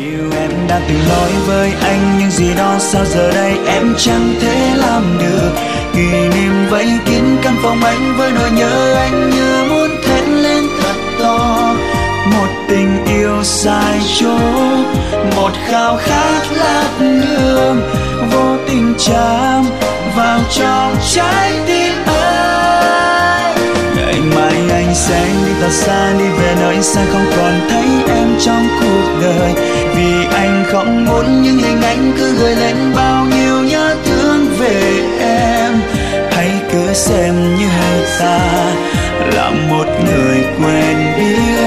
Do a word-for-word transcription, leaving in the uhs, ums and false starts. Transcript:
Điều em đã từng nói với anh nhưng gì đó sao giờ đây em chẳng thể làm được. Kỷ niệm vây kín căn phòng anh với nỗi nhớ anh như muốn thét lên thật to. Một tình yêu sai chỗ, một khao khát lát đường vô tình chạm vào trong trái tim anh. Ngày mai anh sẽ đi thật xa, đi về nơi xa không còn thấy em trong cuộc đời. Vì anh không muốn những hình ảnh cứ gợi lên bao nhiêu nhớ thương về em. Hãy cứ xem như ta là một người quen biết.